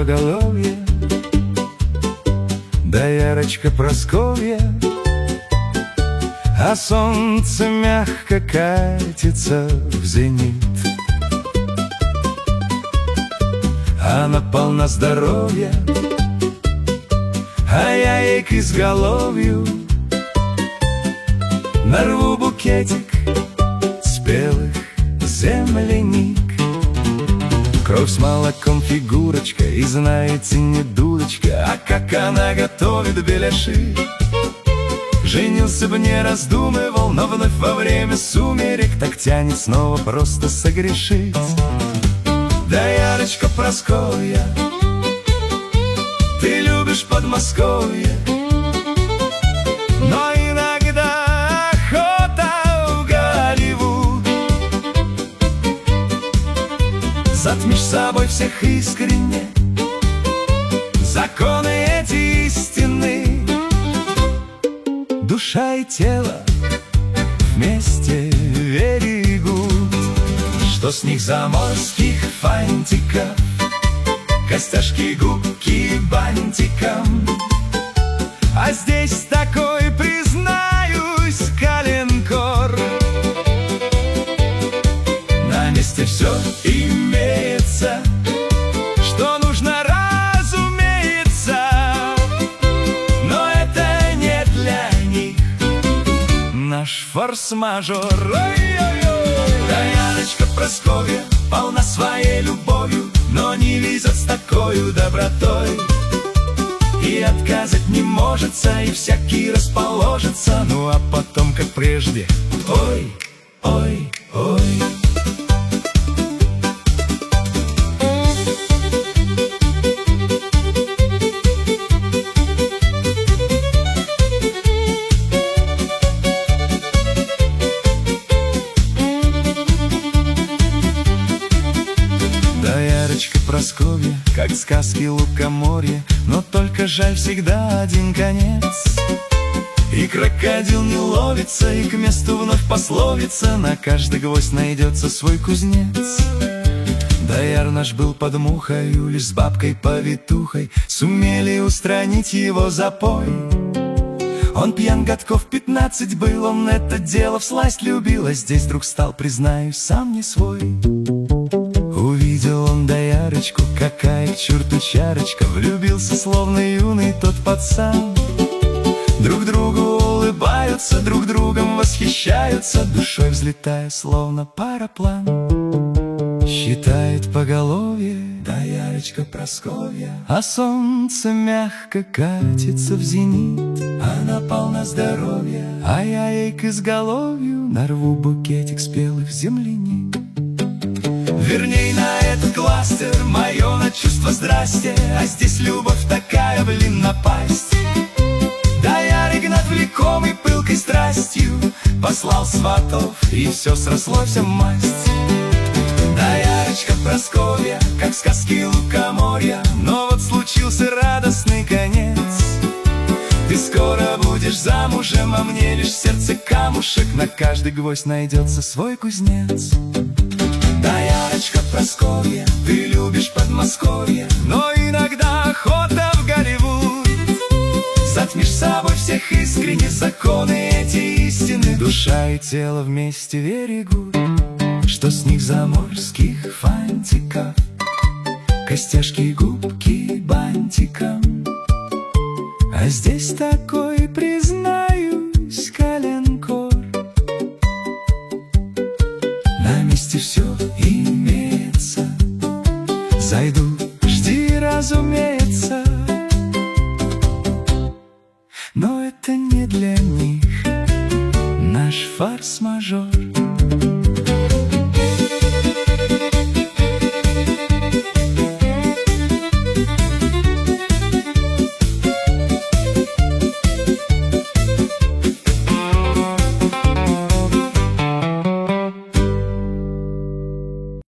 поголовье, доярочка Прасковья, а солнце мягко катится в зенит. Она полна здоровья, а я ей к изголовью нарву букетик спелых земляник. Кровь с молоком фигурочка, и знаете, не дурочка, а как она готовит беляши. Женился бы, не раздумывал, но вновь во время сумерек так тянет снова просто согрешить. Доярочка Прасковья, ты любишь Подмосковье, но иногда охота в Голливуд. Затмишь собой всех искренне, законы эти истины. Душа и тело вместе берегут, что с них заморских фантиков, костяшки, губки бантиком. А здесь такой, признаюсь, коленкор. На месте все имеется, что нужно, разумеется, но это не для них наш форс-мажор. Доярочка Прасковья полна своей любовью, но не везет с такой добротой. И отказать не можется, и всякий расположится, ну а потом, как прежде, ой, ой, ой. Доярочка Прасковья, как сказки лукоморья, но только жаль всегда один конец. И крокодил не ловится, и к месту вновь пословица: на каждый гвоздь найдется свой кузнец. Дояр наш был под мухою, лишь с бабкой-повитухой сумели устранить его запой. Он пьян годков 15 был, он это дело всласть любил, а здесь вдруг стал, признаюсь, сам не свой. Увидел он доярочку, какая к черту чарочка, влюбился, словно юный тот пацан. Друг другу улыбаются, друг другом восхищаются, душой взлетая, словно параплан. Считает поголовье доярочка Прасковья, а солнце мягко катится в зенит. Она полна здоровья, а я ей к изголовью нарву букетик спелых земляник. Верней на этот кластер мое на чувство здрасте, а здесь любовь такая, блин, напасть. Дояр Игнат, влекомый пылкой страстью, послал сватов, и все срослось в масть. Доярочка Прасковья, как сказки лукоморья, но вот случился радостный конец. Ты скоро будешь замужем, а мне лишь в сердце камушек, на каждый гвоздь найдется свой кузнец. Доярочка Прасковья, ты любишь Подмосковье, но иногда охота в Голливуд. Затмишь собой всех искренне, законы эти истины. Душа и тело вместе берегут, что с них заморских фантиков, костяшки, губки бантиком. А здесь такой, признай,